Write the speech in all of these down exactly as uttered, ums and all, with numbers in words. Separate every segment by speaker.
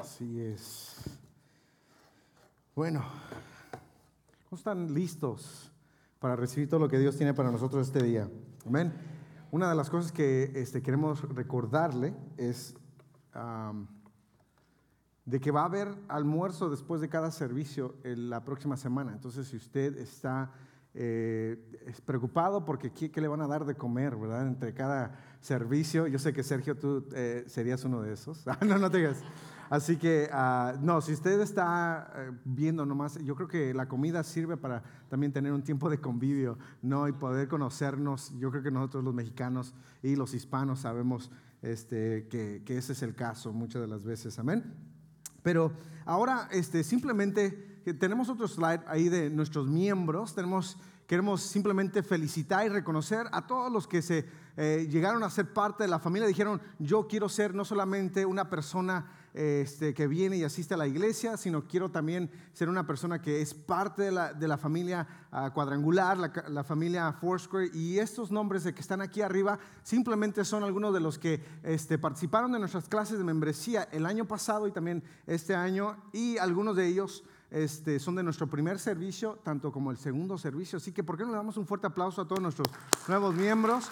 Speaker 1: Así es. Bueno, ¿cómo están listos para recibir todo lo que Dios tiene para nosotros este día? Amén. Una de las cosas que este, queremos recordarle es um, de que va a haber almuerzo después de cada servicio en la próxima semana. Entonces, si usted está eh, es preocupado porque ¿qué, qué le van a dar de comer, verdad? Entre cada servicio. Yo sé que Sergio, tú eh, serías uno de esos. no, no te digas. Así que, uh, no, si usted está uh, viendo nomás, yo creo que la comida sirve para también tener un tiempo de convivio, ¿no? Y poder conocernos. Yo creo que nosotros los mexicanos y los hispanos sabemos este, que, que ese es el caso muchas de las veces. Amén. Pero ahora este, simplemente tenemos otro slide ahí de nuestros miembros. Tenemos, queremos simplemente felicitar y reconocer a todos los que se eh, llegaron a ser parte de la familia. Dijeron, yo quiero ser no solamente una persona Este, que viene y asiste a la iglesia, sino quiero también ser una persona que es parte de la, de la familia uh, cuadrangular, la, la familia Foursquare. Y estos nombres de que están aquí arriba simplemente son algunos de los que este, participaron de nuestras clases de membresía el año pasado y también este año, y algunos de ellos este, son de nuestro primer servicio, tanto como el segundo servicio. Así que ¿por qué no le damos un fuerte aplauso a todos nuestros nuevos miembros?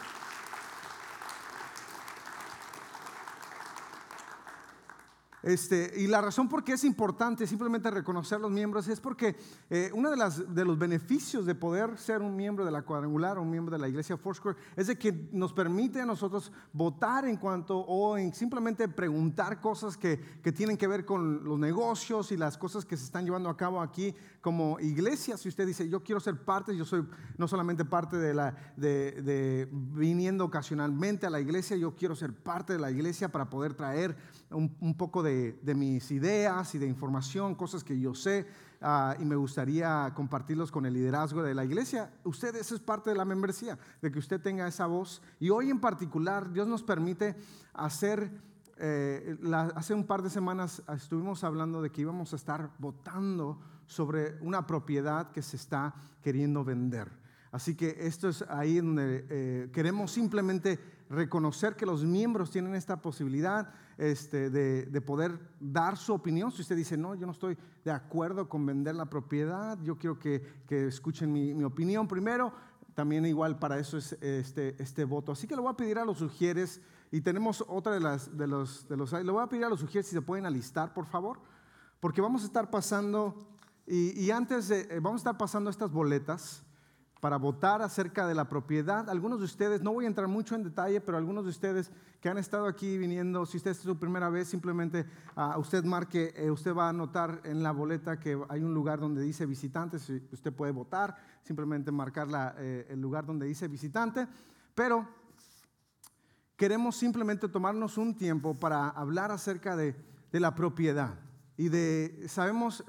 Speaker 1: Este, y la razón por qué es importante simplemente reconocer a los miembros es porque eh, uno de, las, de los beneficios de poder ser un miembro de la cuadrangular o un miembro de la iglesia Foursquare es de que nos permite a nosotros votar en cuanto o en simplemente preguntar cosas que, que tienen que ver con los negocios y las cosas que se están llevando a cabo aquí como iglesia. Si usted dice, yo quiero ser parte, yo soy no solamente parte de la de, de viniendo ocasionalmente a la iglesia, yo quiero ser parte de la iglesia para poder traer un, un poco de De, de mis ideas y de información, cosas que yo sé uh, y me gustaría compartirlos con el liderazgo de la iglesia. Usted, eso es parte de la membresía, de que usted tenga esa voz. Y hoy en particular Dios nos permite hacer eh, la, hace un par de semanas estuvimos hablando de que íbamos a estar votando sobre una propiedad que se está queriendo vender. Así que esto es ahí donde eh, queremos simplemente reconocer que los miembros tienen esta posibilidad este, de, de poder dar su opinión. Si usted dice, no, yo no estoy de acuerdo con vender la propiedad, yo quiero que, que escuchen mi, mi opinión primero, también igual para eso es este, este voto. Así que le voy a pedir a los sugieres, y tenemos otra de las de los, de los, le voy a pedir a los sugieres si se pueden alistar, por favor, porque vamos a estar pasando, y, y antes de, vamos a estar pasando estas boletas para votar acerca de la propiedad. Algunos de ustedes, no voy a entrar mucho en detalle, pero algunos de ustedes que han estado aquí viniendo, si usted es su primera vez, simplemente uh, usted marque, eh, usted va a notar en la boleta que hay un lugar donde dice visitantes, usted puede votar, simplemente marcar la, eh, el lugar donde dice visitante, pero queremos simplemente tomarnos un tiempo para hablar acerca de, de la propiedad y de, sabemos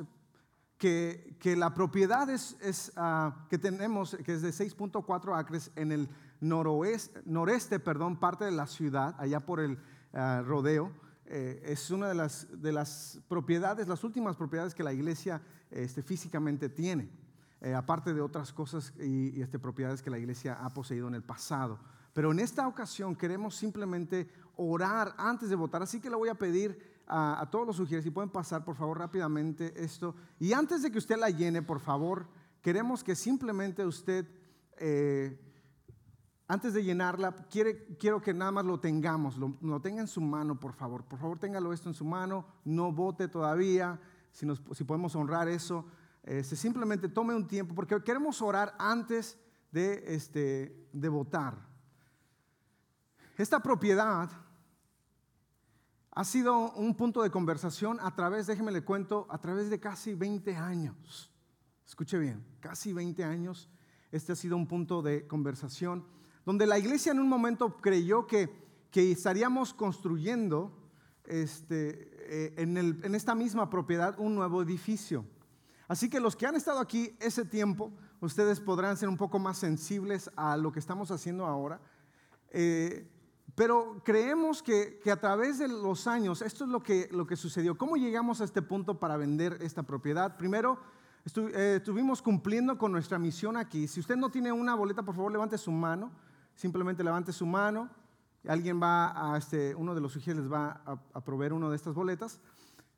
Speaker 1: Que, que la propiedad es, es, uh, que tenemos, que es de seis punto cuatro acres en el noroeste, noreste, perdón, parte de la ciudad, allá por el uh, rodeo. Eh, es una de las, de las propiedades, las últimas propiedades que la iglesia este, físicamente tiene, eh, aparte de otras cosas y, y este, propiedades que la iglesia ha poseído en el pasado. Pero en esta ocasión queremos simplemente orar antes de votar, así que le voy a pedir A, a todos los sugieres, si pueden pasar por favor rápidamente esto, y antes de que usted la llene, por favor, queremos que simplemente usted eh, antes de llenarla, quiere, quiero que nada más lo tengamos, lo, lo tenga en su mano, por favor, por favor téngalo esto en su mano, no vote todavía, si, nos, si podemos honrar eso, eh, simplemente tome un tiempo, porque queremos orar antes de, este, de votar. Esta propiedad ha sido un punto de conversación a través, déjeme le cuento, a través de casi veinte años. Escuche bien, casi veinte años. Este ha sido un punto de conversación donde la iglesia en un momento creyó que, que estaríamos construyendo este, eh, en, el, en esta misma propiedad un nuevo edificio. Así que los que han estado aquí ese tiempo, ustedes podrán ser un poco más sensibles a lo que estamos haciendo ahora. Eh, Pero creemos que, que a través de los años, esto es lo que, lo que sucedió. ¿Cómo llegamos a este punto para vender esta propiedad? Primero, estu, eh, estuvimos cumpliendo con nuestra misión aquí. Si usted no tiene una boleta, por favor, levante su mano. Simplemente levante su mano. Alguien va a, este, uno de los sugieres les va a, a proveer una de estas boletas.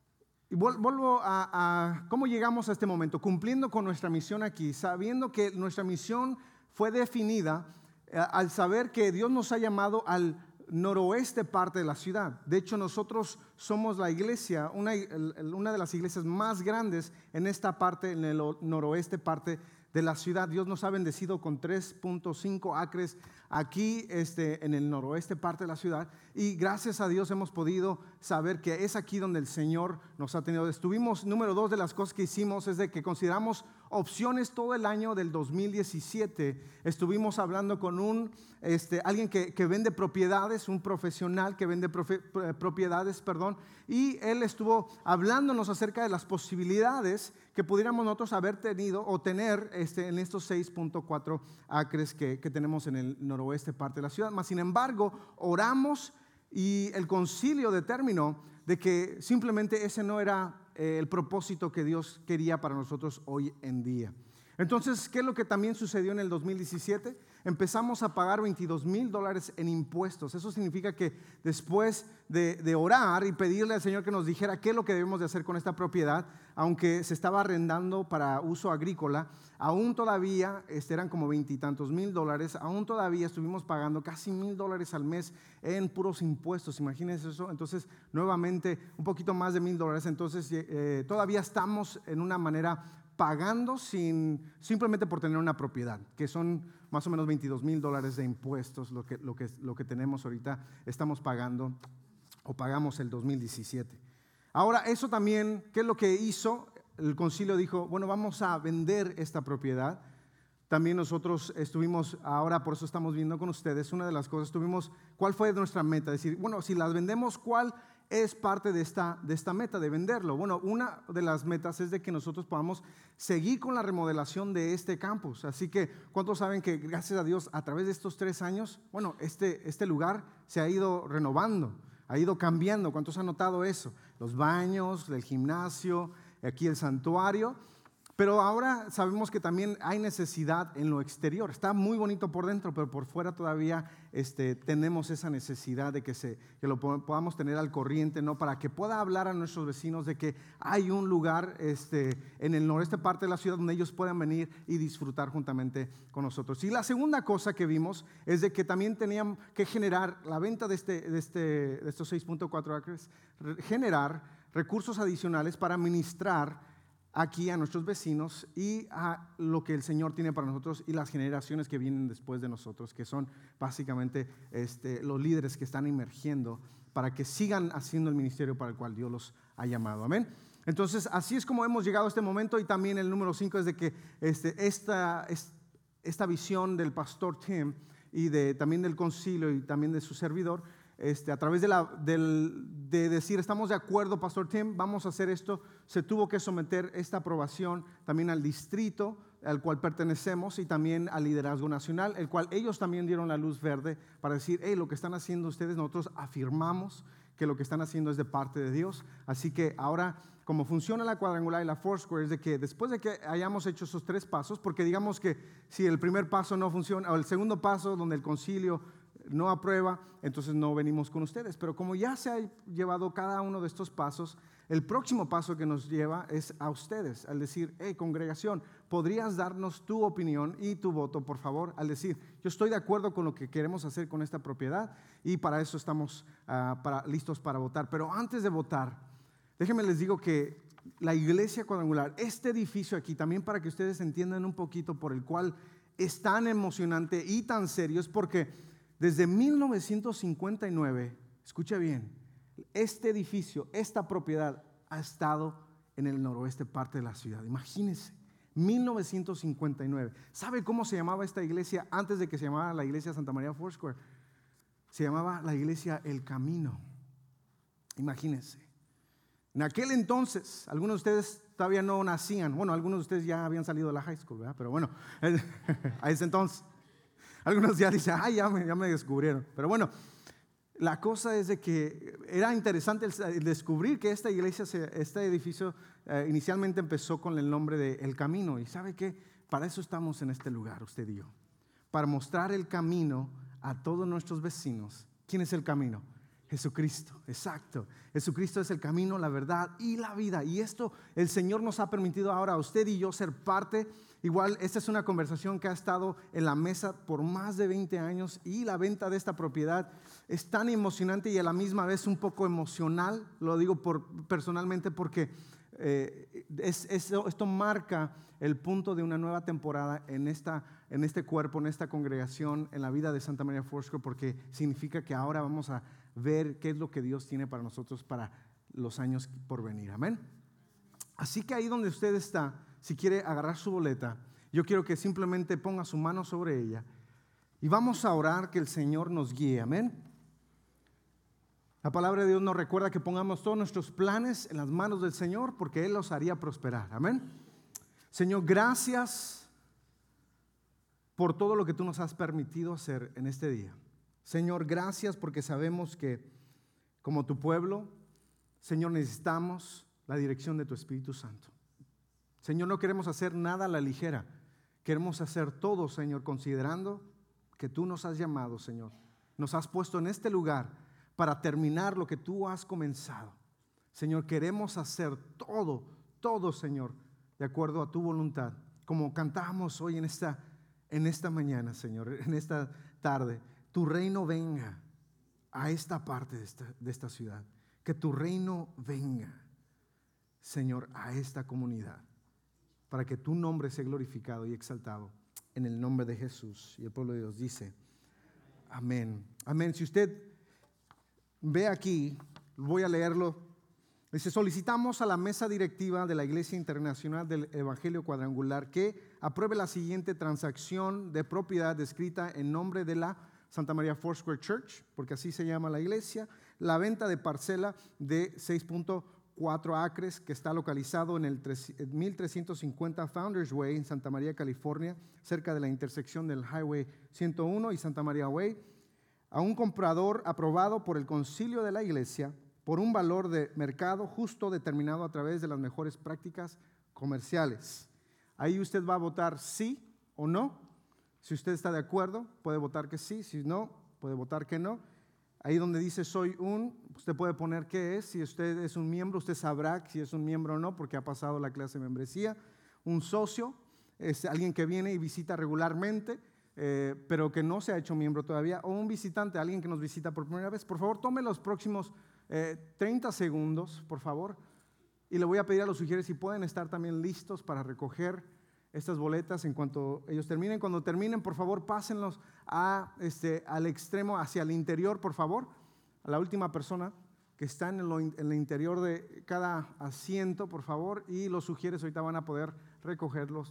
Speaker 1: Y vuelvo a, a cómo llegamos a este momento, cumpliendo con nuestra misión aquí, sabiendo que nuestra misión fue definida eh, al saber que Dios nos ha llamado al noroeste parte de la ciudad. De hecho, nosotros somos la iglesia, una, una de las iglesias más grandes en esta parte, en el noroeste parte de la ciudad. Dios nos ha bendecido con tres punto cinco acres aquí este, en el noroeste parte de la ciudad, y gracias a Dios hemos podido saber que es aquí donde el Señor nos ha tenido. Estuvimos, número dos de las cosas que hicimos es de que consideramos opciones todo el año del dos mil diecisiete. Estuvimos hablando con un, este, alguien que, que vende propiedades, un profesional que vende profe, propiedades, perdón, y él estuvo hablándonos acerca de las posibilidades que pudiéramos nosotros haber tenido o tener este, en estos seis punto cuatro acres que, que tenemos en el noroeste parte de la ciudad. Mas, sin embargo, oramos y el concilio determinó de que simplemente ese no era eh, el propósito que Dios quería para nosotros hoy en día. Entonces, ¿qué es lo que también sucedió en el dos mil diecisiete? Empezamos a pagar veintidós mil dólares en impuestos. Eso significa que después de, de orar y pedirle al Señor que nos dijera qué es lo que debemos de hacer con esta propiedad, aunque se estaba arrendando para uso agrícola, aún todavía este, eran como veintitantos mil dólares, aún todavía estuvimos pagando casi mil dólares al mes en puros impuestos. Imagínense eso. Entonces, nuevamente, un poquito más de mil dólares. Entonces, eh, todavía estamos en una manera pagando sin, simplemente por tener una propiedad, que son más o menos veintidós mil dólares de impuestos, lo que, lo, que, lo que tenemos ahorita, estamos pagando o pagamos el dos mil diecisiete. Ahora, eso también, ¿qué es lo que hizo? El concilio dijo, bueno, vamos a vender esta propiedad. También nosotros estuvimos, ahora por eso estamos viendo con ustedes, una de las cosas, estuvimos, ¿cuál fue nuestra meta? Decir, bueno, si las vendemos, ¿cuál es parte de esta, de esta meta de venderlo? Bueno, una de las metas es de que nosotros podamos seguir con la remodelación de este campus. Así que, ¿cuántos saben que gracias a Dios a través de estos tres años, bueno, este, este lugar se ha ido renovando, ha ido cambiando? ¿Cuántos han notado eso? Los baños, el gimnasio, aquí el santuario. Pero ahora sabemos que también hay necesidad en lo exterior. Está muy bonito por dentro, pero por fuera todavía este, tenemos esa necesidad de que, se, que lo podamos tener al corriente, ¿no? Para que pueda hablar a nuestros vecinos de que hay un lugar este, en el noreste parte de la ciudad donde ellos puedan venir y disfrutar juntamente con nosotros. Y la segunda cosa que vimos es de que también teníamos que generar la venta de, este, de, este, de estos seis punto cuatro acres, generar recursos adicionales para ministrar aquí a nuestros vecinos y a lo que el Señor tiene para nosotros y las generaciones que vienen después de nosotros, que son básicamente este, los líderes que están emergiendo para que sigan haciendo el ministerio para el cual Dios los ha llamado. Amén. Entonces, así es como hemos llegado a este momento. Y también el número cinco es de que este, esta, esta visión del pastor Tim y de, también del concilio y también de su servidor, Este, a través de, la, del, de decir, estamos de acuerdo, Pastor Tim, vamos a hacer esto, se tuvo que someter esta aprobación también al distrito al cual pertenecemos y también al liderazgo nacional, el cual ellos también dieron la luz verde para decir, hey, lo que están haciendo ustedes, nosotros afirmamos que lo que están haciendo es de parte de Dios. Así que ahora, como funciona la cuadrangular y la Foursquare, es de que después de que hayamos hecho esos tres pasos, porque digamos que si el primer paso no funciona, o el segundo paso donde el concilio no aprueba, entonces no venimos con ustedes. Pero como ya se ha llevado cada uno de estos pasos, el próximo paso que nos lleva es a ustedes, al decir, hey, congregación, ¿podrías darnos tu opinión y tu voto, por favor? Al decir, yo estoy de acuerdo con lo que queremos hacer con esta propiedad y para eso estamos uh, para, listos para votar. Pero antes de votar, déjenme les digo que la iglesia cuadrangular, este edificio aquí, también para que ustedes entiendan un poquito por el cual es tan emocionante y tan serio, es porque desde mil novecientos cincuenta y nueve, escucha bien, este edificio, esta propiedad ha estado en el noroeste parte de la ciudad. Imagínense, mil novecientos cincuenta y nueve. ¿Sabe cómo se llamaba esta iglesia antes de que se llamara la iglesia Santa María Foursquare? Se llamaba la iglesia El Camino. Imagínense. En aquel entonces, algunos de ustedes todavía no nacían. Bueno, algunos de ustedes ya habían salido de la high school, ¿verdad? Pero bueno, a ese entonces. Algunos ya dicen, ay, ya me, ya me descubrieron. Pero bueno, la cosa es de que era interesante el descubrir que esta iglesia, este edificio, eh, inicialmente empezó con el nombre de El Camino. Y ¿sabe qué? Para eso estamos en este lugar, usted y yo. Para mostrar el camino a todos nuestros vecinos. ¿Quién es el camino? Jesucristo, exacto. Jesucristo es el camino, la verdad y la vida. Y esto el Señor nos ha permitido ahora a usted y yo ser parte. Igual, esta es una conversación que ha estado en la mesa por más de veinte años y la venta de esta propiedad es tan emocionante y a la misma vez un poco emocional. Lo digo por, personalmente porque eh, es, es, esto marca el punto de una nueva temporada en, esta, en este cuerpo, en esta congregación, en la vida de Santa María Foursquare, porque significa que ahora vamos a ver qué es lo que Dios tiene para nosotros para los años por venir. Amén. Así que ahí donde usted está, si quiere agarrar su boleta, yo quiero que simplemente ponga su mano sobre ella y vamos a orar que el Señor nos guíe. Amén. La palabra de Dios nos recuerda que pongamos todos nuestros planes en las manos del Señor porque Él los haría prosperar. Amén. Señor, gracias por todo lo que tú nos has permitido hacer en este día. Señor, gracias porque sabemos que como tu pueblo, Señor, necesitamos la dirección de tu Espíritu Santo. Señor, no queremos hacer nada a la ligera. Queremos hacer todo, Señor, considerando que tú nos has llamado, Señor. Nos has puesto en este lugar para terminar lo que tú has comenzado. Señor, queremos hacer todo, todo, Señor, de acuerdo a tu voluntad. Como cantamos hoy en esta, en esta mañana, Señor, en esta tarde. Tu reino venga a esta parte de esta, de esta ciudad. Que tu reino venga, Señor, a esta comunidad. Para que tu nombre sea glorificado y exaltado en el nombre de Jesús. Y el pueblo de Dios dice, amén. Amén. Si usted ve aquí, voy a leerlo. Dice, solicitamos a la mesa directiva de la Iglesia Internacional del Evangelio Cuadrangular que apruebe la siguiente transacción de propiedad descrita en nombre de la Santa María Foursquare Church, porque así se llama la iglesia, la venta de parcela de seis punto cuatro acres que está localizado en el mil trescientos cincuenta Founders Way en Santa María, California, cerca de la intersección del Highway ciento uno y Santa María Way, a un comprador aprobado por el concilio de la iglesia por un valor de mercado justo determinado a través de las mejores prácticas comerciales. Ahí usted va a votar sí o no. Si usted está de acuerdo, puede votar que sí. Si no, puede votar que no. Ahí donde dice soy un, usted puede poner qué es. Si usted es un miembro, usted sabrá si es un miembro o no, porque ha pasado la clase de membresía. Un socio es alguien que viene y visita regularmente, eh, pero que no se ha hecho miembro todavía. O un visitante, alguien que nos visita por primera vez. Por favor, tome los próximos eh, treinta segundos, por favor. Y le voy a pedir a los sugieres si pueden estar también listos para recoger estas boletas en cuanto ellos terminen. Cuando terminen, por favor, pásenlos a, este, al extremo, hacia el interior, por favor. A la última persona que está en, lo, en el interior de cada asiento, por favor. Y los sugieres ahorita van a poder recogerlos.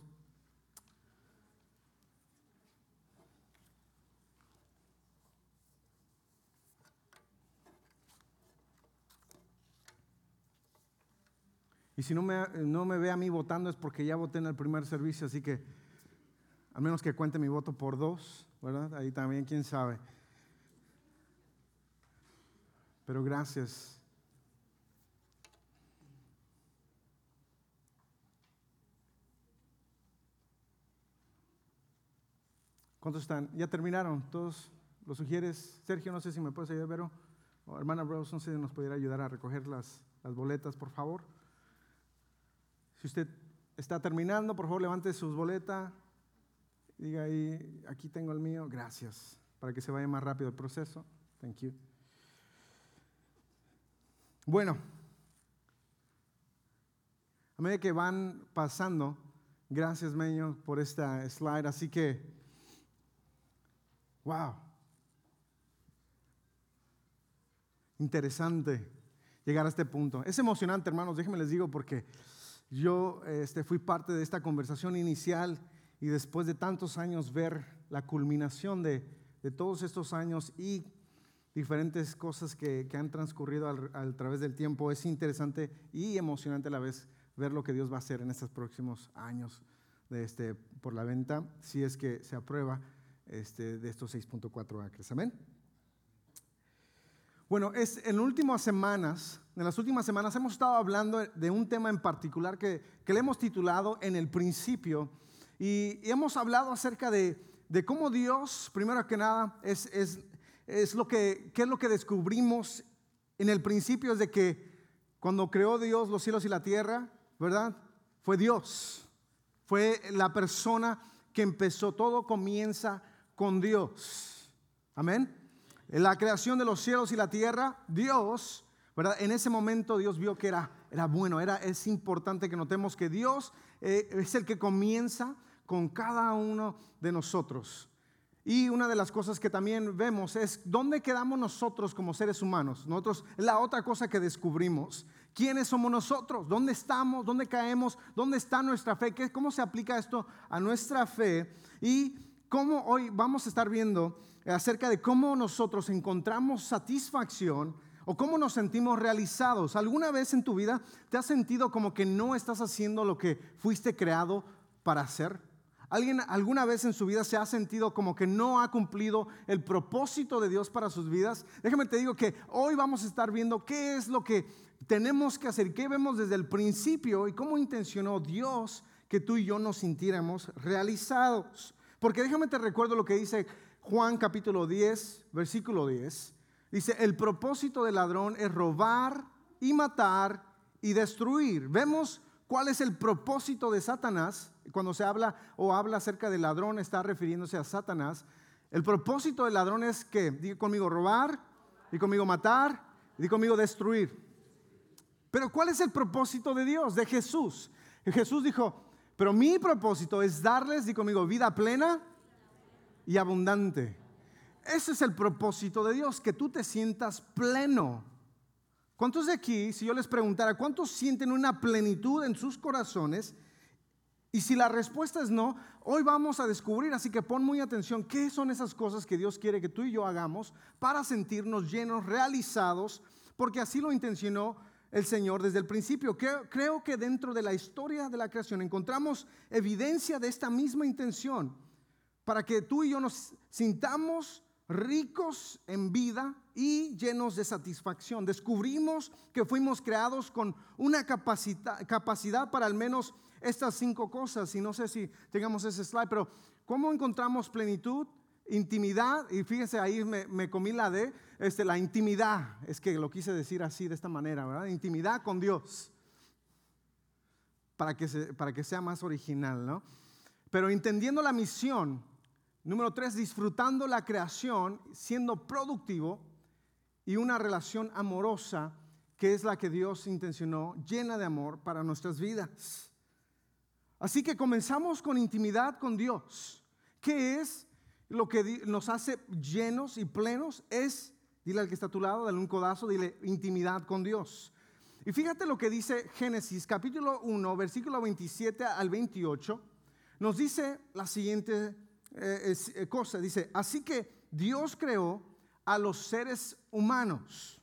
Speaker 1: Y si no me, no me ve a mí votando es porque ya voté en el primer servicio, así que al menos que cuente mi voto por dos, ¿verdad? Ahí también, quién sabe. Pero gracias. ¿Cuántos están? ¿Ya terminaron? ¿Todos los sugieres? Sergio, no sé si me puedes ayudar, Vero. O hermana Rose, no sé si nos pudiera ayudar a recoger las, las boletas, por favor. Si usted está terminando, por favor, levante sus boletas. Diga ahí, aquí tengo el mío. Gracias. Para que se vaya más rápido el proceso. Thank you. Bueno, a medida que van pasando, gracias, Meño, por esta slide. Así que, wow. Interesante llegar a este punto. Es emocionante, hermanos, déjenme les digo, porque yo este, fui parte de esta conversación inicial y después de tantos años ver la culminación de, de todos estos años y diferentes cosas que, que han transcurrido al, al través del tiempo, es interesante y emocionante a la vez ver lo que Dios va a hacer en estos próximos años de este, por la venta, si es que se aprueba este, de estos seis punto cuatro acres. Amén. Bueno, es, en las últimas semanas, en las últimas semanas hemos estado hablando de un tema en particular que, que le hemos titulado En el principio, y, y hemos hablado acerca de, de cómo Dios, primero que nada, es, es, es lo que, ¿qué es lo que descubrimos en el principio? Es de que cuando creó Dios los cielos y la tierra, ¿verdad? Fue Dios, fue la persona que empezó. Todo comienza con Dios. Amén. En la creación de los cielos y la tierra, Dios, ¿verdad? En ese momento Dios vio que era, era bueno, era, es importante que notemos que Dios eh, es el que comienza con cada uno de nosotros. Y una de las cosas que también vemos es dónde quedamos nosotros como seres humanos. Nosotros, la otra cosa que descubrimos, ¿quiénes somos nosotros? ¿Dónde estamos? ¿Dónde caemos? ¿Dónde está nuestra fe? ¿Qué, ¿Cómo se aplica esto a nuestra fe? Y cómo hoy vamos a estar viendo acerca de cómo nosotros encontramos satisfacción o cómo nos sentimos realizados. ¿Alguna vez en tu vida te has sentido como que no estás haciendo lo que fuiste creado para hacer? ¿Alguien alguna vez en su vida se ha sentido como que no ha cumplido el propósito de Dios para sus vidas? Déjame te digo que hoy vamos a estar viendo qué es lo que tenemos que hacer, qué vemos desde el principio y cómo intencionó Dios que tú y yo nos sintiéramos realizados. Porque déjame te recuerdo lo que dice Juan capítulo diez, versículo diez. Dice, el propósito del ladrón es robar y matar y destruir. Vemos cuál es el propósito de Satanás. Cuando se habla o habla acerca del ladrón, está refiriéndose a Satanás. El propósito del ladrón es que, diga conmigo, robar, y conmigo matar, y conmigo destruir. Pero ¿cuál es el propósito de Dios, de Jesús? Y Jesús dijo, pero mi propósito es darles, diga conmigo, vida plena y abundante. Ese es el propósito de Dios, que tú te sientas pleno. ¿Cuántos de aquí, si yo les preguntara, cuántos sienten una plenitud en sus corazones? Y si la respuesta es no, hoy vamos a descubrir, así que pon muy atención, qué son esas cosas que Dios quiere que tú y yo hagamos para sentirnos llenos, realizados, porque así lo intencionó el Señor desde el principio. Creo, creo que dentro de la historia de la creación encontramos evidencia de esta misma intención, para que tú y yo nos sintamos ricos en vida y llenos de satisfacción. Descubrimos que fuimos creados con una capacidad, capacidad para al menos estas cinco cosas, y no sé si tengamos ese slide, pero ¿cómo encontramos plenitud? Intimidad, y fíjense ahí me, me comí la de este, la intimidad, es que lo quise decir así de esta manera, ¿verdad? Intimidad con Dios, para que, se, para que sea más original, ¿no? Pero entendiendo la misión. Número tres, disfrutando la creación, siendo productivo, y una relación amorosa, que es la que Dios intencionó, llena de amor para nuestras vidas. Así que comenzamos con intimidad con Dios. ¿Qué es lo que nos hace llenos y plenos? Es, dile al que está a tu lado, dale un codazo, dile intimidad con Dios. Y fíjate lo que dice Génesis capítulo uno, versículo veintisiete al veintiocho. Nos dice la siguiente eh, eh, cosa, dice, así que Dios creó a los seres humanos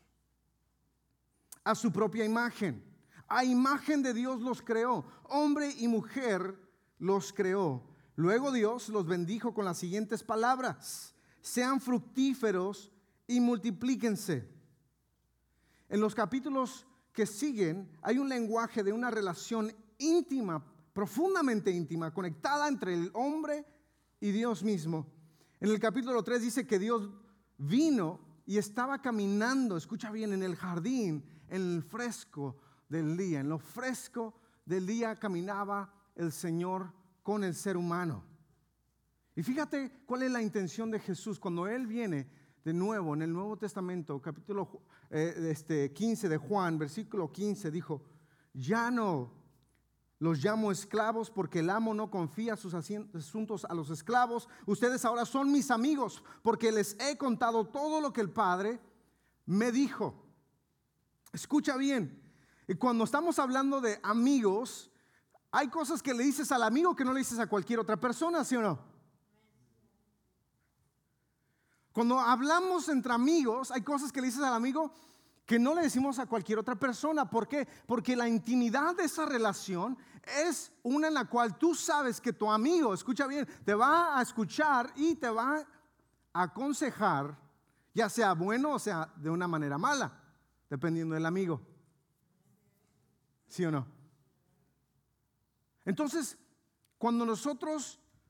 Speaker 1: a su propia imagen. A imagen de Dios los creó, hombre y mujer los creó. Luego Dios los bendijo con las siguientes palabras: sean fructíferos y multiplíquense. En los capítulos que siguen hay un lenguaje de una relación íntima, profundamente íntima, conectada entre el hombre y Dios mismo. En el capítulo tres dice que Dios vino y estaba caminando, escucha bien, en el jardín, en el fresco del día. En lo fresco del día caminaba el Señor con el ser humano. Y fíjate cuál es la intención de Jesús cuando Él viene de nuevo en el Nuevo Testamento, capítulo eh, este, quince de Juan, versículo quince, dijo: ya no los llamo esclavos, porque el amo no confía sus asuntos a los esclavos. Ustedes ahora son mis amigos, porque les he contado todo lo que el Padre me dijo. Escucha bien. Y cuando estamos hablando de amigos, hay cosas que le dices al amigo que no le dices a cualquier otra persona, ¿sí o no? Cuando hablamos entre amigos, hay cosas que le dices al amigo que no le decimos a cualquier otra persona. ¿Por qué? Porque la intimidad de esa relación es una en la cual tú sabes que tu amigo, escucha bien, te va a escuchar y te va a aconsejar, ya sea bueno o sea de una manera mala, dependiendo del amigo. ¿Sí o no? Entonces, cuando nosotros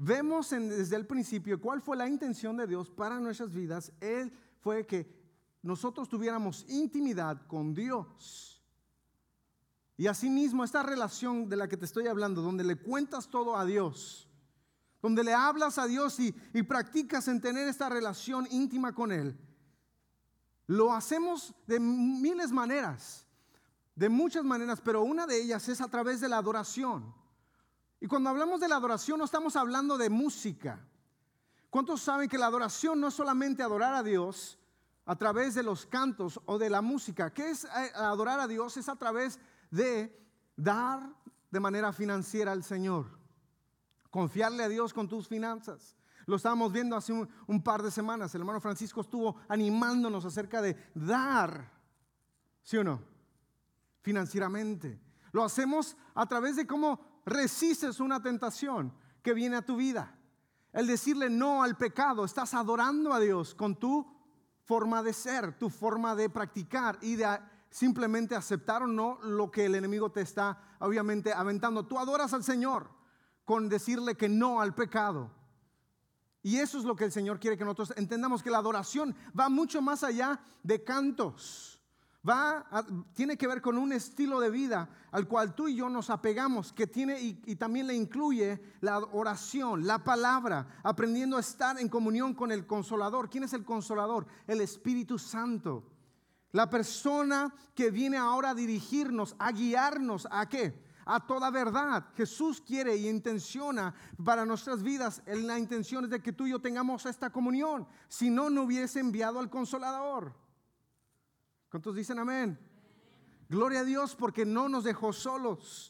Speaker 1: vemos en, desde el principio cuál fue la intención de Dios para nuestras vidas. Él fue que nosotros tuviéramos intimidad con Dios. Y asimismo esta relación de la que te estoy hablando, donde le cuentas todo a Dios, donde le hablas a Dios y, y practicas en tener esta relación íntima con Él, lo hacemos de miles maneras, de muchas maneras, pero una de ellas es a través de la adoración. Y cuando hablamos de la adoración no estamos hablando de música. ¿Cuántos saben que la adoración no es solamente adorar a Dios a través de los cantos o de la música? ¿Qué es adorar a Dios? Es a través de dar de manera financiera al Señor, confiarle a Dios con tus finanzas. Lo estábamos viendo hace un, un par de semanas. El hermano Francisco estuvo animándonos acerca de dar, ¿sí o no? Financieramente. Lo hacemos a través de cómo resistes una tentación que viene a tu vida. El decirle no al pecado. Estás adorando a Dios con tu forma de ser, tu forma de practicar y de simplemente aceptar o no lo que el enemigo te está obviamente aventando. Tú adoras al Señor con decirle que no al pecado. Y eso es lo que el Señor quiere que nosotros entendamos, que la adoración va mucho más allá de cantos. Va a, tiene que ver con un estilo de vida al cual tú y yo nos apegamos, que tiene y, y también le incluye la oración, la palabra, aprendiendo a estar en comunión con el Consolador. ¿Quién es el Consolador? El Espíritu Santo. La persona que viene ahora a dirigirnos, a guiarnos, ¿a qué? A toda verdad. Jesús quiere y intenciona para nuestras vidas. La intención es de que tú y yo tengamos esta comunión. Si no, no hubiese enviado al Consolador. ¿Cuántos dicen amén? Gloria a Dios, porque no nos dejó solos.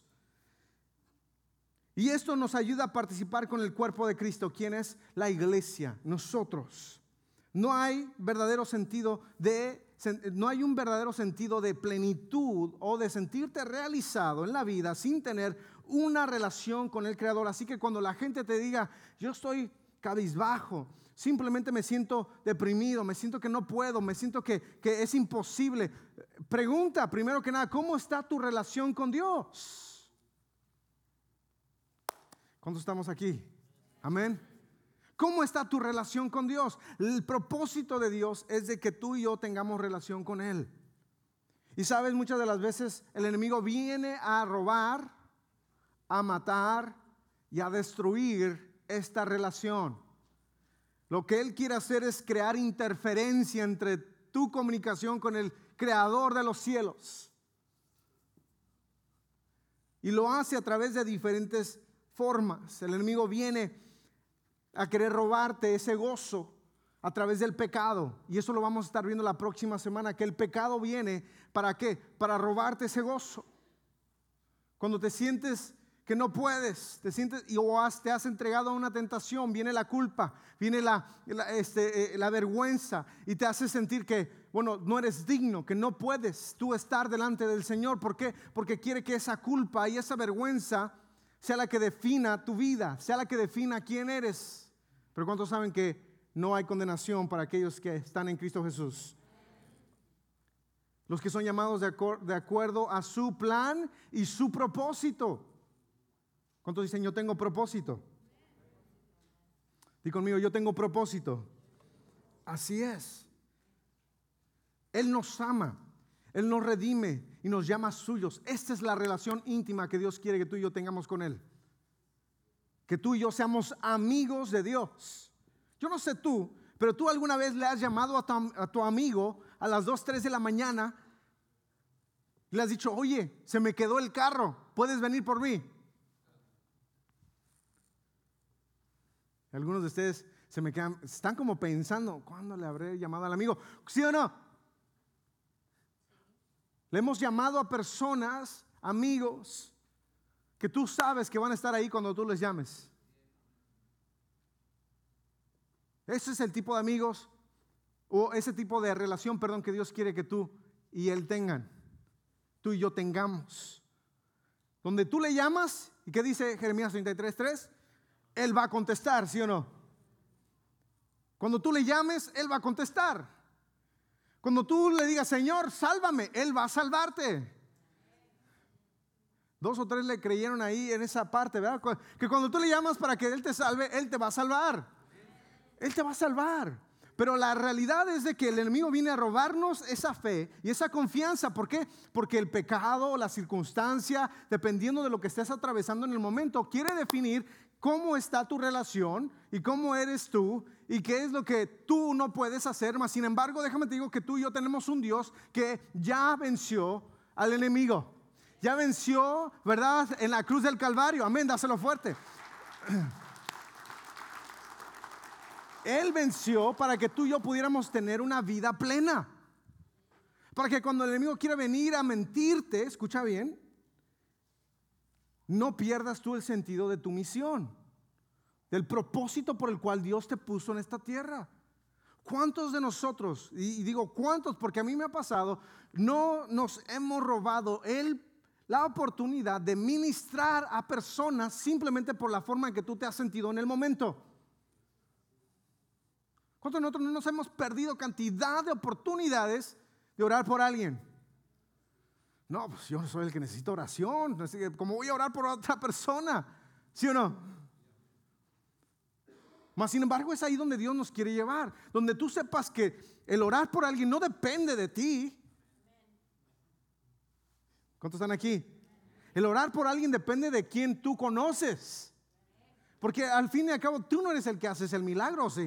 Speaker 1: Y esto nos ayuda a participar con el cuerpo de Cristo. ¿Quién es? La iglesia, nosotros. No hay verdadero sentido de No hay un verdadero sentido de plenitud o de sentirte realizado en la vida sin tener una relación con el Creador. Así que cuando la gente te diga, yo estoy cabizbajo, simplemente me siento deprimido, me siento que no puedo, me siento que, que es imposible, pregunta primero que nada, ¿cómo está tu relación con Dios? ¿Cuántos estamos aquí? Amén. ¿Cómo está tu relación con Dios? El propósito de Dios es de que tú y yo tengamos relación con Él. Y sabes, muchas de las veces el enemigo viene a robar, a matar y a destruir esta relación. Lo que él quiere hacer es crear interferencia entre tu comunicación con el Creador de los cielos. Y lo hace a través de diferentes formas. El enemigo viene a querer robarte ese gozo a través del pecado. Y eso lo vamos a estar viendo la próxima semana, que el pecado viene, ¿para qué? Para robarte ese gozo. Cuando te sientes que no puedes, te sientes y o has, te has entregado a una tentación, viene la culpa, viene la, la, este, eh, la vergüenza y te hace sentir que, bueno, no eres digno, que no puedes tú estar delante del Señor. ¿Por qué? Porque quiere que esa culpa y esa vergüenza sea la que defina tu vida, sea la que defina quién eres. Pero ¿cuántos saben que no hay condenación para aquellos que están en Cristo Jesús? Los que son llamados de, acu- de acuerdo a su plan y su propósito. ¿Cuántos dicen yo tengo propósito? Dí conmigo, yo tengo propósito. Así es. Él nos ama, Él nos redime y nos llama suyos. Esta es la relación íntima que Dios quiere que tú y yo tengamos con Él. Que tú y yo seamos amigos de Dios. Yo no sé tú, pero tú alguna vez le has llamado a tu, a tu amigo a las dos, tres de la mañana y le has dicho, oye, se me quedó el carro, ¿puedes venir por mí? Algunos de ustedes se me quedan, están como pensando, ¿cuándo le habré llamado al amigo? ¿Sí o no? Le hemos llamado a personas, amigos, que tú sabes que van a estar ahí cuando tú les llames. Ese es el tipo de amigos o ese tipo de relación, perdón, que Dios quiere que tú y Él tengan, tú y yo tengamos. Donde tú le llamas, ¿y qué dice Jeremías treinta y tres, tres? Él va a contestar, ¿sí o no? Cuando tú le llames, Él va a contestar. Cuando tú le digas, Señor, sálvame, Él va a salvarte. Dos o tres le creyeron ahí en esa parte, ¿verdad? Que cuando tú le llamas para que Él te salve, Él te va a salvar. Él te va a salvar. Pero la realidad es de que el enemigo viene a robarnos esa fe y esa confianza. ¿Por qué? Porque el pecado, la circunstancia, dependiendo de lo que estés atravesando en el momento, quiere definir cómo está tu relación y cómo eres tú y qué es lo que tú no puedes hacer. Mas sin embargo, déjame te digo que tú y yo tenemos un Dios que ya venció al enemigo. Ya venció, ¿verdad? En la cruz del Calvario. Amén, dáselo fuerte. Él venció para que tú y yo pudiéramos tener una vida plena. Para que cuando el enemigo quiera venir a mentirte, escucha bien, no pierdas tú el sentido de tu misión, del propósito por el cual Dios te puso en esta tierra. ¿Cuántos de nosotros, y digo cuántos porque a mí me ha pasado, no nos hemos robado el la oportunidad de ministrar a personas simplemente por la forma en que tú te has sentido en el momento? ¿Cuántos de nosotros no nos hemos perdido cantidad de oportunidades de orar por alguien? No, pues yo no soy el que necesita oración. ¿Cómo voy a orar por otra persona? ¿Sí o no? Mas sin embargo es ahí donde Dios nos quiere llevar, donde tú sepas que el orar por alguien no depende de ti. ¿Cuántos están aquí? El orar por alguien depende de quien tú conoces. Porque al fin y al cabo tú no eres el que haces el milagro, ¿sí?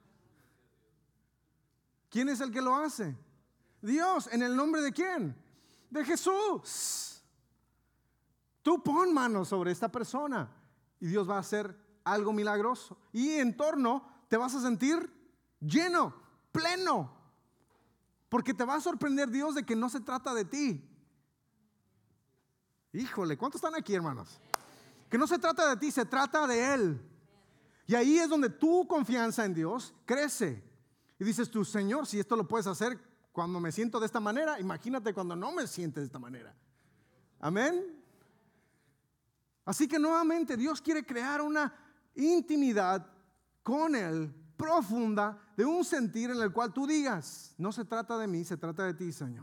Speaker 1: ¿Quién es el que lo hace? Dios. ¿En el nombre de quién? De Jesús. Tú pon manos sobre esta persona y Dios va a hacer algo milagroso. Y en torno te vas a sentir lleno, pleno. Porque te va a sorprender Dios de que no se trata de ti. Híjole, ¿cuántos están aquí, hermanos? Que no se trata de ti, se trata de Él. Y ahí es donde tu confianza en Dios crece. Y dices tú, Señor, si esto lo puedes hacer cuando me siento de esta manera, imagínate cuando no me sientes de esta manera. Amén. Así que nuevamente Dios quiere crear una intimidad con Él profunda, de un sentir en el cual tú digas, no se trata de mí, se trata de ti, Señor.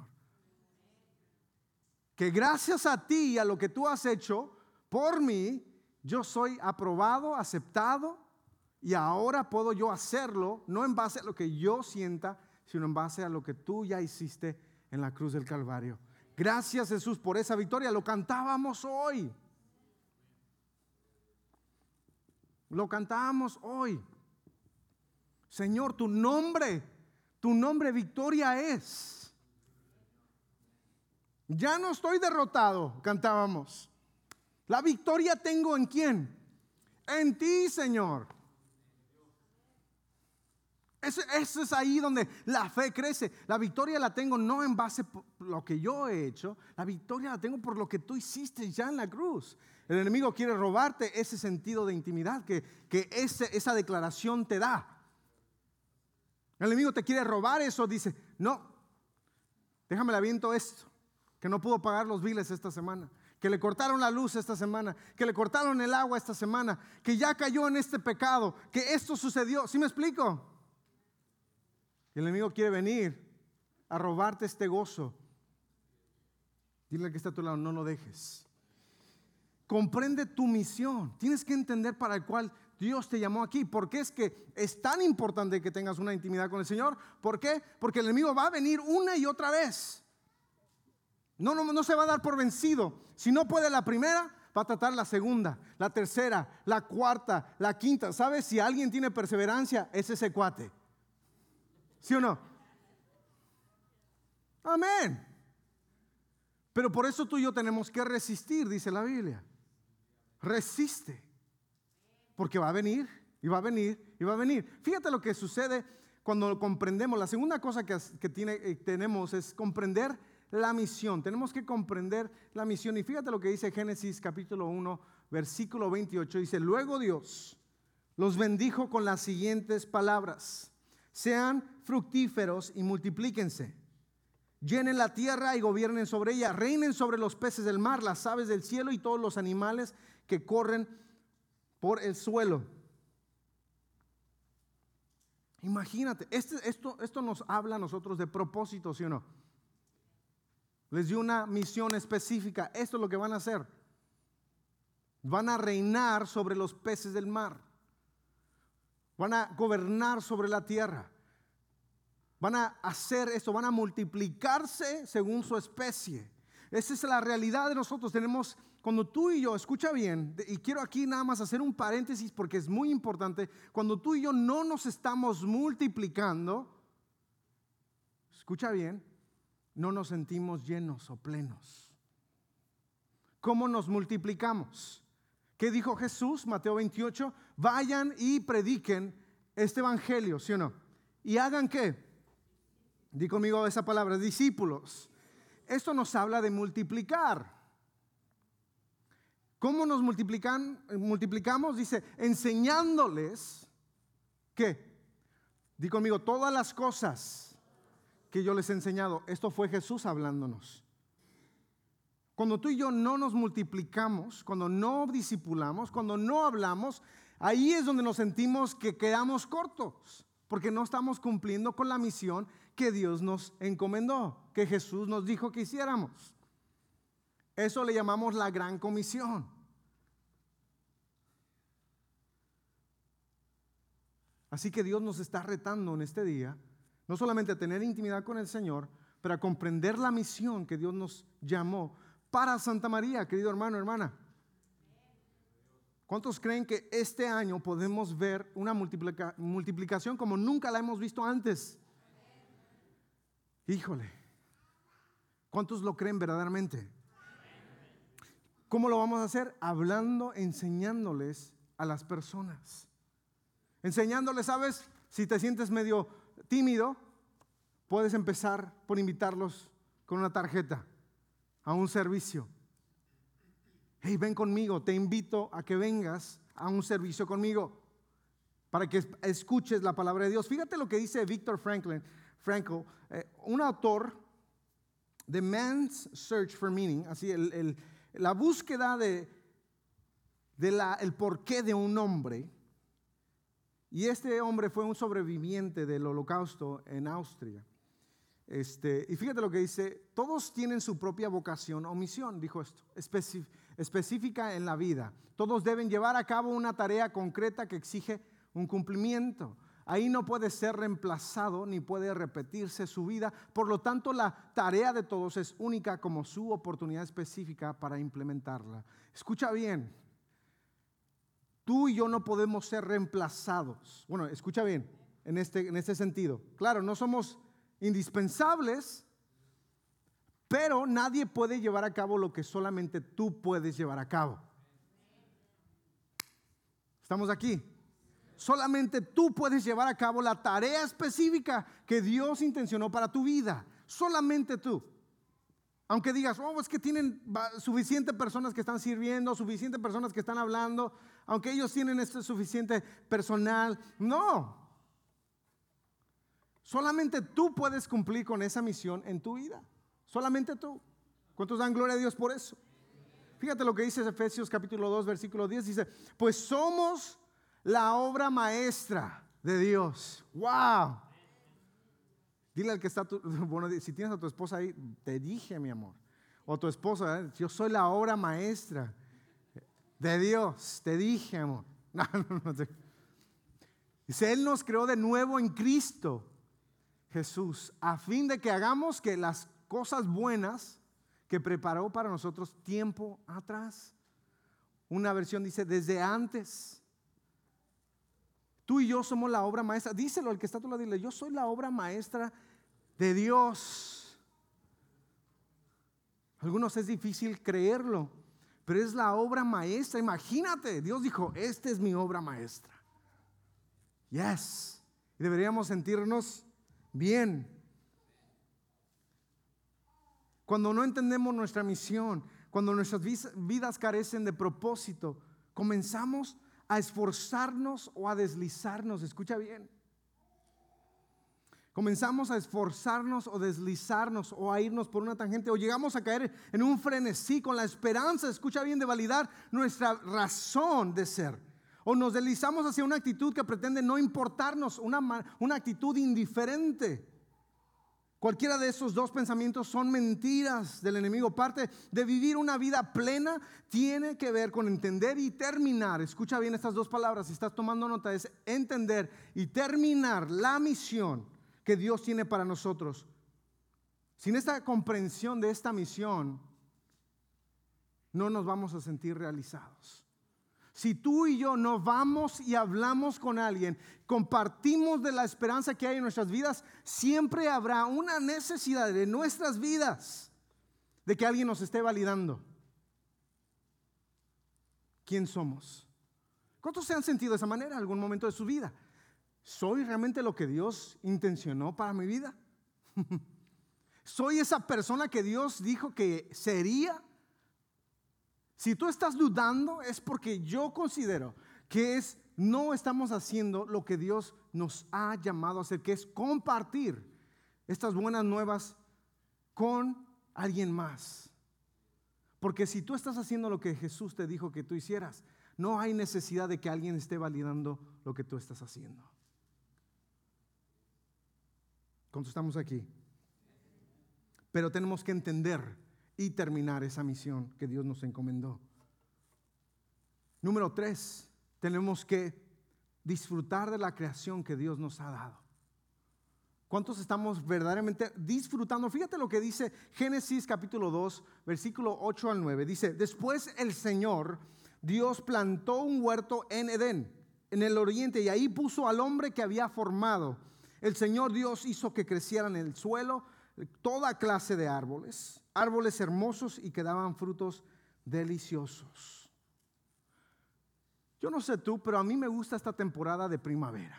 Speaker 1: Que gracias a ti y a lo que tú has hecho por mí, yo soy aprobado, aceptado, y ahora puedo yo hacerlo, no en base a lo que yo sienta, sino en base a lo que tú ya hiciste en la cruz del Calvario. Gracias, Jesús, por esa victoria. Lo cantábamos hoy. Lo cantábamos hoy. Señor, tu nombre, tu nombre victoria es. Ya no estoy derrotado, cantábamos. La victoria tengo ¿en quién? En ti, Señor. Eso, eso es ahí donde la fe crece. La victoria la tengo no en base a lo que yo he hecho. La victoria la tengo por lo que tú hiciste ya en la cruz. El enemigo quiere robarte ese sentido de intimidad que, que ese, esa declaración te da. El enemigo te quiere robar eso. Dice, no, déjame le aviento esto. Que no pudo pagar los biles esta semana, que le cortaron la luz esta semana, que le cortaron el agua esta semana, que ya cayó en este pecado, que esto sucedió. ¿Sí me explico? El enemigo quiere venir a robarte este gozo. Dile al que está a tu lado, no lo dejes. Comprende tu misión. Tienes que entender para el cual Dios te llamó aquí. ¿Por qué es que es tan importante que tengas una intimidad con el Señor? ¿Por qué? Porque el enemigo va a venir una y otra vez. No, no, no se va a dar por vencido. Si no puede la primera, va a tratar la segunda, la tercera, la cuarta, la quinta. ¿Sabes? Si alguien tiene perseverancia, es ese cuate. ¿Sí o no? Amén. Pero por eso tú y yo tenemos que resistir, dice la Biblia. Resiste. Porque va a venir, y va a venir, y va a venir. Fíjate lo que sucede cuando comprendemos. La segunda cosa que, que tiene, eh, tenemos es comprender la misión. Tenemos que comprender la misión. Y fíjate lo que dice Génesis capítulo uno, versículo veintiocho. Dice, luego Dios los bendijo con las siguientes palabras: sean fructíferos y multiplíquense, llenen la tierra y gobiernen sobre ella, reinen sobre los peces del mar, las aves del cielo y todos los animales que corren por el suelo. Imagínate, este, esto, esto nos habla a nosotros de propósito, ¿sí o no? Les dio una misión específica. Esto es lo que van a hacer. van a reinar sobre los peces del mar, van a gobernar sobre la tierra, van a hacer esto, van a multiplicarse según su especie. Esa es la realidad de nosotros. Tenemos, cuando tú y yo, escucha bien, y quiero aquí nada más hacer un paréntesis porque es muy importante, cuando tú y yo no nos estamos multiplicando, escucha bien, no nos sentimos llenos o plenos. ¿Cómo nos multiplicamos? ¿Qué dijo Jesús? Mateo veintiocho, vayan y prediquen este evangelio, ¿sí o no? ¿Y hagan qué? Di conmigo esa palabra, discípulos. Esto nos habla de multiplicar. ¿Cómo nos multiplican, multiplicamos? Dice, enseñándoles, ¿qué? Di conmigo, todas las cosas que yo les he enseñado. Esto fue Jesús hablándonos. Cuando tú y yo no nos multiplicamos, cuando no discipulamos, cuando no hablamos, ahí es donde nos sentimos que quedamos cortos, porque no estamos cumpliendo con la misión que Dios nos encomendó, que Jesús nos dijo que hiciéramos. Eso le llamamos la gran comisión. Así que Dios nos está retando en este día, no solamente a tener intimidad con el Señor, pero a comprender la misión que Dios nos llamó para Santa María, querido hermano, hermana. ¿Cuántos creen que este año podemos ver una multiplica, multiplicación como nunca la hemos visto antes? Híjole, ¿cuántos lo creen verdaderamente? ¿Cómo lo vamos a hacer? Hablando, enseñándoles a las personas. Enseñándoles, ¿sabes? Si te sientes medio tímido, puedes empezar por invitarlos con una tarjeta a un servicio. Hey, ven conmigo, te invito a que vengas a un servicio conmigo para que escuches la palabra de Dios. Fíjate lo que dice Viktor Franklin, Frankl, eh, un autor de Man's Search for Meaning, así el, el, la búsqueda de, de la, el porqué de un hombre. Y este hombre fue un sobreviviente del Holocausto en Austria. Este, y fíjate lo que dice, todos tienen su propia vocación o misión, dijo esto, específica. específica en la vida. Todos deben llevar a cabo una tarea concreta que exige un cumplimiento. Ahí no puede ser reemplazado ni puede repetirse su vida. Por lo tanto, la tarea de todos es única como su oportunidad específica para implementarla. Escucha bien. Tú y yo no podemos ser reemplazados. Bueno, escucha bien en este, en este sentido. Claro, no somos indispensables, pero nadie puede llevar a cabo lo que solamente tú puedes llevar a cabo. ¿Estamos aquí? Solamente tú puedes llevar a cabo la tarea específica que Dios intencionó para tu vida. Solamente tú. Aunque digas, oh, es que tienen suficientes personas que están sirviendo, suficientes personas que están hablando, aunque ellos tienen este suficiente personal. No. Solamente tú puedes cumplir con esa misión en tu vida. Solamente tú. ¿Cuántos dan gloria a Dios por eso? Fíjate lo que dice Efesios capítulo dos, versículo diez. Dice, pues somos la obra maestra de Dios. ¡Wow! Dile al que está, tu, bueno, si tienes a tu esposa ahí, te dije, mi amor. O tu esposa, ¿eh? Yo soy la obra maestra de Dios. Te dije, amor. No, no, no. Dice, Él nos creó de nuevo en Cristo Jesús, a fin de que hagamos que las cosas buenas que preparó para nosotros tiempo atrás. Una versión dice desde antes. Tú y yo somos la obra maestra. Díselo al que está a tu lado, dile, yo soy la obra maestra de Dios. Algunos es difícil creerlo, pero es la obra maestra. Imagínate, Dios dijo, esta es mi obra maestra. Yes. Y deberíamos sentirnos bien. Cuando no entendemos nuestra misión, cuando nuestras vidas carecen de propósito, comenzamos a esforzarnos o a deslizarnos. Escucha bien. Comenzamos a esforzarnos o deslizarnos o a irnos por una tangente o llegamos a caer en un frenesí con la esperanza, escucha bien, de validar nuestra razón de ser. O nos deslizamos hacia una actitud que pretende no importarnos, una, una actitud indiferente. Cualquiera de esos dos pensamientos son mentiras del enemigo. Parte de vivir una vida plena tiene que ver con entender y terminar. Escucha bien estas dos palabras, si estás tomando nota, es entender y terminar la misión que Dios tiene para nosotros. Sin esta comprensión de esta misión, no nos vamos a sentir realizados. Si tú y yo no vamos y hablamos con alguien, compartimos de la esperanza que hay en nuestras vidas, siempre habrá una necesidad de nuestras vidas de que alguien nos esté validando quién somos. ¿Cuántos se han sentido de esa manera en algún momento de su vida? ¿Soy realmente lo que Dios intencionó para mi vida? ¿Soy esa persona que Dios dijo que sería? Si tú estás dudando es porque yo considero que es, no estamos haciendo lo que Dios nos ha llamado a hacer, que es compartir estas buenas nuevas con alguien más. Porque si tú estás haciendo lo que Jesús te dijo que tú hicieras, no hay necesidad de que alguien esté validando lo que tú estás haciendo. ¿Cuántos estamos aquí? Pero tenemos que entender y terminar esa misión que Dios nos encomendó. Número tres, tenemos que disfrutar de la creación que Dios nos ha dado. ¿Cuántos estamos verdaderamente disfrutando? Fíjate lo que dice Génesis capítulo dos, versículo ocho al nueve. Dice, después el Señor Dios plantó un huerto en Edén, en el oriente, y ahí puso al hombre que había formado. El Señor Dios hizo que crecieran en el suelo toda clase de árboles, árboles hermosos y que daban frutos deliciosos. Yo no sé tú, pero a mí me gusta esta temporada de primavera.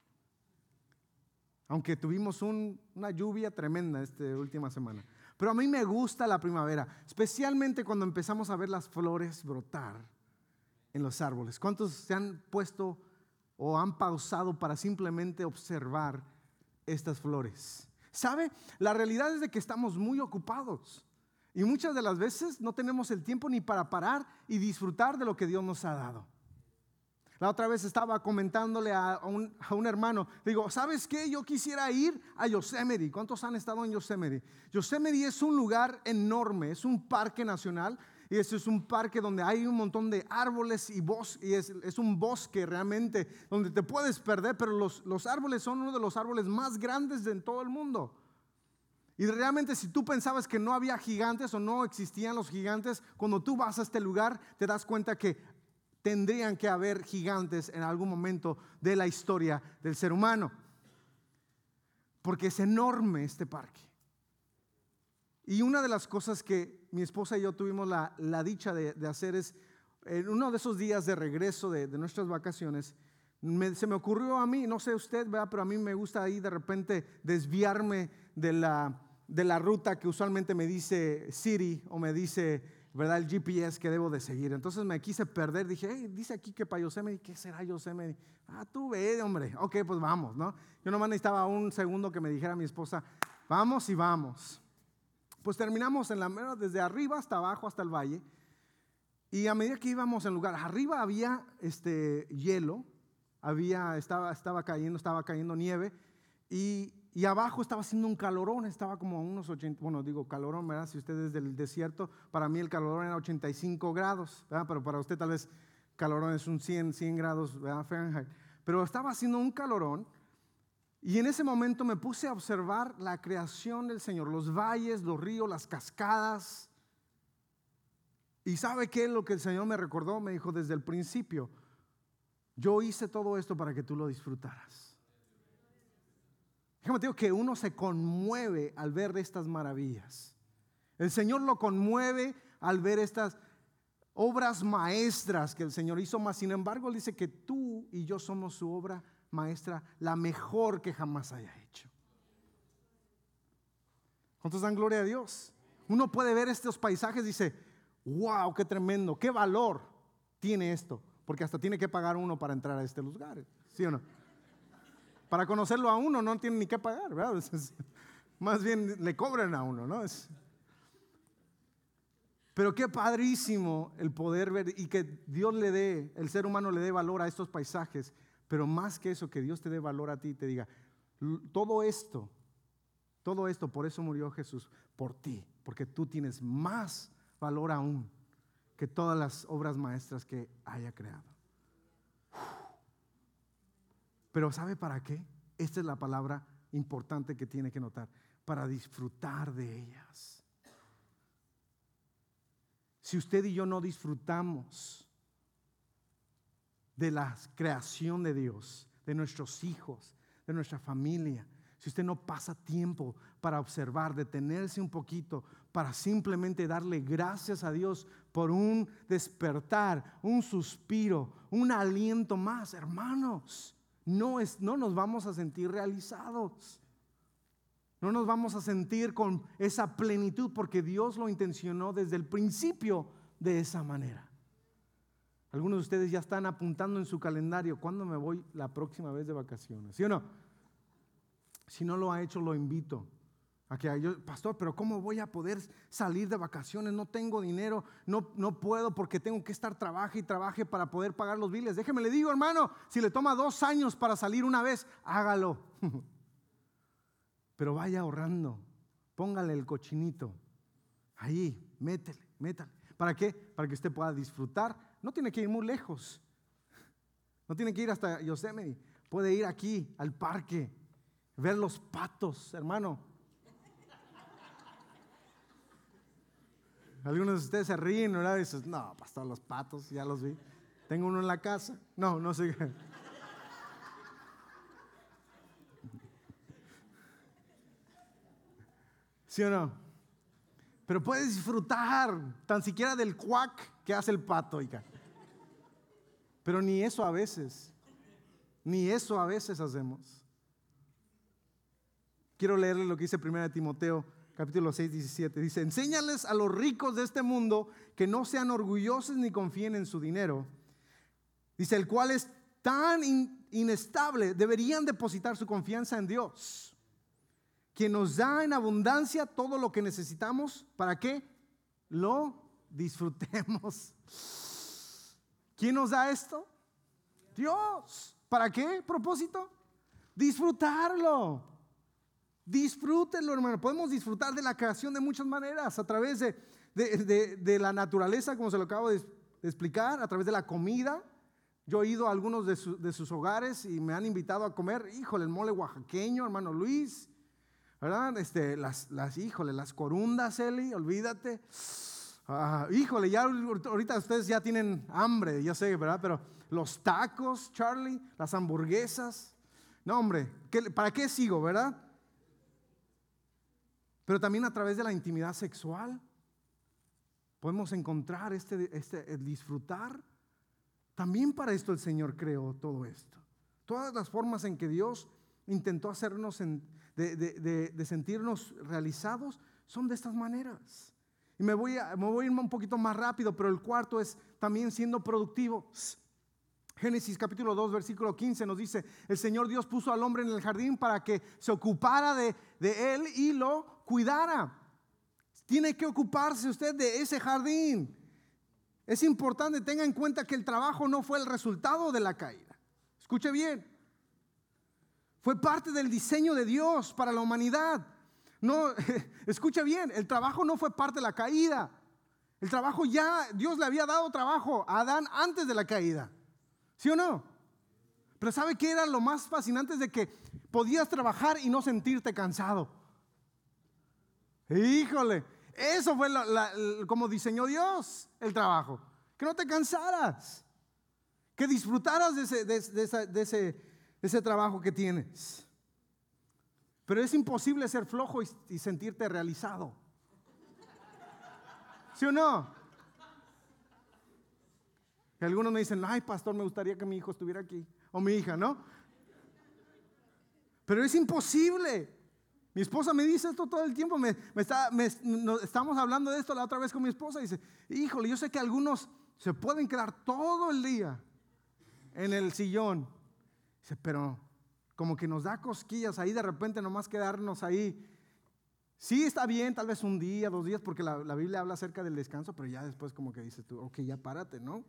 Speaker 1: Aunque tuvimos un, una lluvia tremenda esta última semana. Pero a mí me gusta la primavera, especialmente cuando empezamos a ver las flores brotar en los árboles. ¿Cuántos se han puesto o han pausado para simplemente observar estas flores? ¿Sabe? La realidad es de que estamos muy ocupados y muchas de las veces no tenemos el tiempo ni para parar y disfrutar de lo que Dios nos ha dado. La otra vez estaba comentándole a un, a un hermano, le digo, ¿sabes qué? Yo quisiera ir a Yosemite. ¿Cuántos han estado en Yosemite? Yosemite es un lugar enorme, es un parque nacional. Y ese es un parque donde hay un montón de árboles y bosque, y es, es un bosque realmente donde te puedes perder, pero los, los árboles son uno de los árboles más grandes de en todo el mundo. Y realmente si tú pensabas que no había gigantes o no existían los gigantes, cuando tú vas a este lugar te das cuenta que tendrían que haber gigantes en algún momento de la historia del ser humano. Porque es enorme este parque. Y una de las cosas que mi esposa y yo tuvimos la, la dicha de, de hacer es, en uno de esos días de regreso de, de nuestras vacaciones, me, se me ocurrió a mí, no sé usted, ¿verdad? Pero a mí me gusta ahí de repente desviarme de la, de la ruta que usualmente me dice Siri o me dice, ¿verdad? El G P S que debo de seguir. Entonces me quise perder, dije, hey, dice aquí que para Yosemite, ¿qué será Yosemite? Ah, tú ve, hombre, ok, pues vamos, ¿no? Yo nomás necesitaba un segundo que me dijera mi esposa, vamos y vamos. Pues terminamos en la mera, desde arriba hasta abajo, hasta el valle. Y a medida que íbamos en lugar, arriba había este hielo, había, estaba, estaba cayendo, estaba cayendo nieve. Y, y abajo estaba haciendo un calorón, estaba como a unos ochenta, bueno, digo calorón, ¿verdad? Si usted es del desierto, para mí el calorón era ochenta y cinco grados, ¿verdad? Pero para usted tal vez calorón es un cien, cien grados, ¿verdad? Fahrenheit. Pero estaba haciendo un calorón. Y en ese momento me puse a observar la creación del Señor, los valles, los ríos, las cascadas. ¿Y sabe qué es lo que el Señor me recordó? Me dijo desde el principio, yo hice todo esto para que tú lo disfrutaras. Déjame te digo que uno se conmueve al ver estas maravillas. El Señor lo conmueve al ver estas obras maestras que el Señor hizo, más sin embargo Él dice que tú y yo somos su obra maestra, la mejor que jamás haya hecho. ¿Cuántos dan gloria a Dios? Uno puede ver estos paisajes y dice, wow, qué tremendo, qué valor tiene esto, porque hasta tiene que pagar uno para entrar a este lugar, ¿sí o no? Para conocerlo a uno no tiene ni que pagar, ¿verdad? Es, más bien le cobran a uno, ¿no? Es, pero qué padrísimo el poder ver y que Dios le dé, el ser humano le dé valor a estos paisajes. Pero más que eso, que Dios te dé valor a ti y te diga, todo esto Todo esto, por eso murió Jesús, por ti, porque tú tienes más valor aún que todas las obras maestras que haya creado. Pero ¿sabe para qué? Esta es la palabra importante que tiene que notar: para disfrutar de ellas. Si usted y yo no disfrutamos de la creación de Dios, de nuestros hijos, de nuestra familia, si usted no pasa tiempo para observar, detenerse un poquito, para simplemente darle gracias a Dios por un despertar, un suspiro, un aliento más, hermanos, no, es, no nos vamos a sentir realizados. No nos vamos a sentir con esa plenitud, porque Dios lo intencionó desde el principio de esa manera. Algunos de ustedes ya están apuntando en su calendario: ¿cuándo me voy la próxima vez de vacaciones? ¿Sí o no? Si no lo ha hecho, lo invito a que yo, pastor, pero ¿cómo voy a poder salir de vacaciones? No tengo dinero, no, no puedo, porque tengo que estar trabaje y trabaje para poder pagar los biles. Déjeme le digo, hermano, si le toma dos años para salir una vez, hágalo. Pero vaya ahorrando, póngale el cochinito ahí, métele, métale. ¿Para qué? Para que usted pueda disfrutar. No tiene que ir muy lejos, no tiene que ir hasta Yosemite, puede ir aquí al parque, ver los patos, hermano. Algunos de ustedes se ríen, ¿verdad? Y dicen: no, pastor, los patos, ya los vi. Tengo uno en la casa. No, no sé. ¿Sí o no? Pero puedes disfrutar tan siquiera del cuac que hace el pato, oiga. Pero ni eso a veces, ni eso a veces hacemos. Quiero leerle lo que dice primera de Timoteo, capítulo seis, diecisiete. Dice: enséñales a los ricos de este mundo que no sean orgullosos ni confíen en su dinero. Dice: el cual es tan in- inestable, deberían depositar su confianza en Dios, quien nos da en abundancia todo lo que necesitamos. ¿Para qué? Lo disfrutemos. ¿Quién nos da esto? Dios. ¿Para qué propósito? Disfrutarlo. Disfrútenlo, hermano. Podemos disfrutar de la creación de muchas maneras: a través de, de, de, de la naturaleza, como se lo acabo de, de explicar, a través de la comida. Yo he ido a algunos de, su, de sus hogares y me han invitado a comer, híjole, el mole oaxaqueño, hermano Luis, ¿verdad? Este, las, las, híjole, las corundas, Eli, olvídate. Ah, híjole, ya ahorita ustedes ya tienen hambre, ya sé, ¿verdad? Pero los tacos, Charlie, las hamburguesas. No, hombre, ¿qué, ¿para qué sigo, verdad? Pero también a través de la intimidad sexual podemos encontrar este, este el disfrutar. También para esto el Señor creó todo esto. Todas las formas en que Dios intentó hacernos en, de, de, de, de sentirnos realizados son de estas maneras. Y me voy, a, me voy a ir un poquito más rápido, pero el cuarto es también siendo productivos. Génesis capítulo dos, versículo quince nos dice: el Señor Dios puso al hombre en el jardín para que se ocupara de, de él y lo cuidara. Tiene que ocuparse usted de ese jardín. Es importante, tenga en cuenta que el trabajo no fue el resultado de la caída. Escuche bien. Fue parte del diseño de Dios para la humanidad. No, escuche bien, el trabajo no fue parte de la caída. El trabajo ya, Dios le había dado trabajo a Adán antes de la caída. ¿Sí o no? Pero ¿sabe qué era lo más fascinante? Es de que podías trabajar y no sentirte cansado. Híjole, eso fue la, la, como diseñó Dios el trabajo. Que no te cansaras, que disfrutaras de ese, de, de esa, de ese, de ese trabajo que tienes. Pero es imposible ser flojo y, y sentirte realizado. ¿Sí o no? Que algunos me dicen: ay, pastor, me gustaría que mi hijo estuviera aquí, o mi hija, ¿no? Pero es imposible. Mi esposa me dice esto todo el tiempo. Me, me está, me, no, estamos hablando de esto la otra vez con mi esposa. Y dice: híjole, yo sé que algunos se pueden quedar todo el día en el sillón. Dice: pero como que nos da cosquillas ahí de repente nomás quedarnos ahí. Sí, está bien, tal vez un día, dos días, porque la, la Biblia habla acerca del descanso, pero ya después como que dices tú: ok, ya párate, ¿no?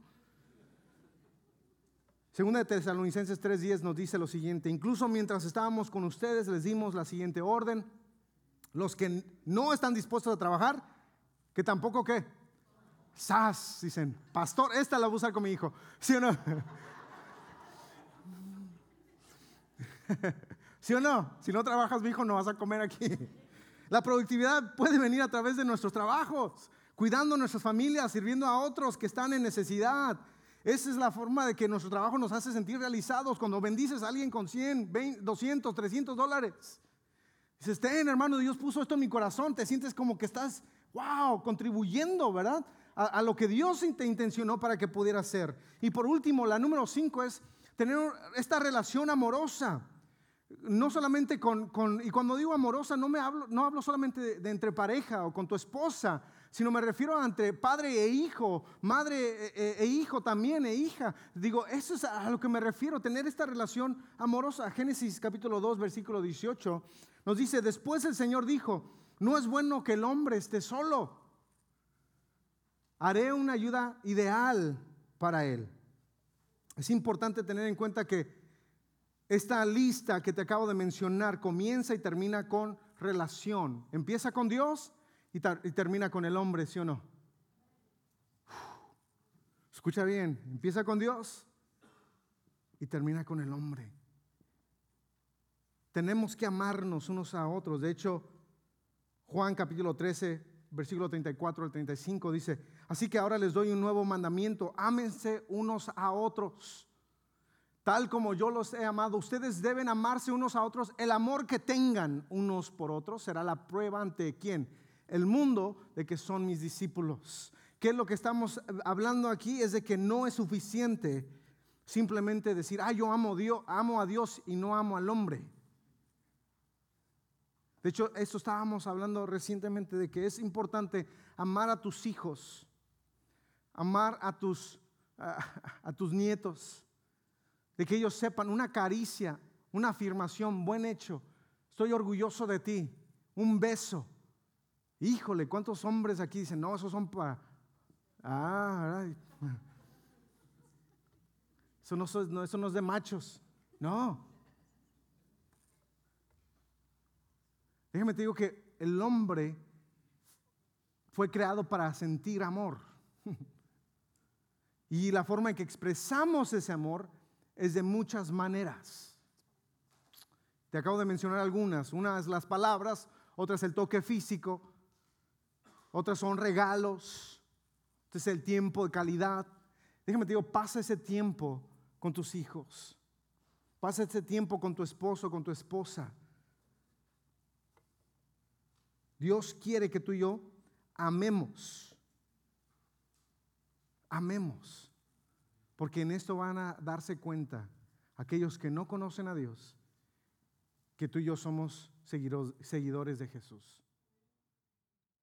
Speaker 1: Segunda de Tesalonicenses tres diez nos dice lo siguiente: incluso mientras estábamos con ustedes les dimos la siguiente orden: Los que no están dispuestos a trabajar, que tampoco qué. Sas, dicen, pastor, esta la voy a usar con mi hijo. ¿Sí o no? ¿Sí o no? Si no trabajas, mi hijo, no vas a comer aquí. La productividad puede venir a través de nuestros trabajos, cuidando a nuestras familias, sirviendo a otros que están en necesidad. Esa es la forma de que nuestro trabajo nos hace sentir realizados. Cuando bendices a alguien con cien, veinte, doscientos, trescientos dólares. Dices, ten, hermano, Dios puso esto en mi corazón. Te sientes como que estás, wow, contribuyendo, ¿verdad? A, a lo que Dios te intencionó para que pudieras ser. Y por último, la número cinco es tener esta relación amorosa. No solamente con, con, y cuando digo amorosa, no me hablo, no hablo solamente de, de entre pareja o con tu esposa, sino me refiero a entre padre e hijo, madre e, e hijo también, e hija. Digo, eso es a lo que me refiero, tener esta relación amorosa. Génesis capítulo dos, versículo dieciocho, nos dice, después el Señor dijo, no es bueno que el hombre esté solo. Haré una ayuda ideal para él. Es importante tener en cuenta que esta lista que te acabo de mencionar comienza y termina con relación. Empieza con Dios y, ter- y termina con el hombre, ¿sí o no? Uf. Escucha bien, empieza con Dios y termina con el hombre. Tenemos que amarnos unos a otros. De hecho, Juan capítulo trece, versículo treinta y cuatro al treinta y cinco dice, así que ahora les doy un nuevo mandamiento, ámense unos a otros. Tal como yo los he amado, ustedes deben amarse unos a otros. El amor que tengan unos por otros será la prueba ante ¿quién? El mundo de que son mis discípulos. ¿Qué es lo que estamos hablando aquí? Es de que no es suficiente simplemente decir, ah, yo amo a Dios, amo a Dios y no amo al hombre. De hecho, esto estábamos hablando recientemente de que es importante amar a tus hijos, amar a tus, a, a tus nietos. De que ellos sepan una caricia, una afirmación, buen hecho, estoy orgulloso de ti, un beso. Híjole, ¿cuántos hombres aquí dicen, no, esos son para, ah, ay, eso no, no, eso no es de machos, no. Déjame te digo que el hombre fue creado para sentir amor. Y la forma en que expresamos ese amor es de muchas maneras. Te acabo de mencionar algunas. Una es las palabras, otra es el toque físico, otras son regalos, otro es el tiempo de calidad. Déjame te digo, pasa ese tiempo con tus hijos, pasa ese tiempo con tu esposo, con tu esposa. Dios quiere que tú y yo amemos, amemos. Porque en esto van a darse cuenta aquellos que no conocen a Dios, que tú y yo somos seguidores de Jesús.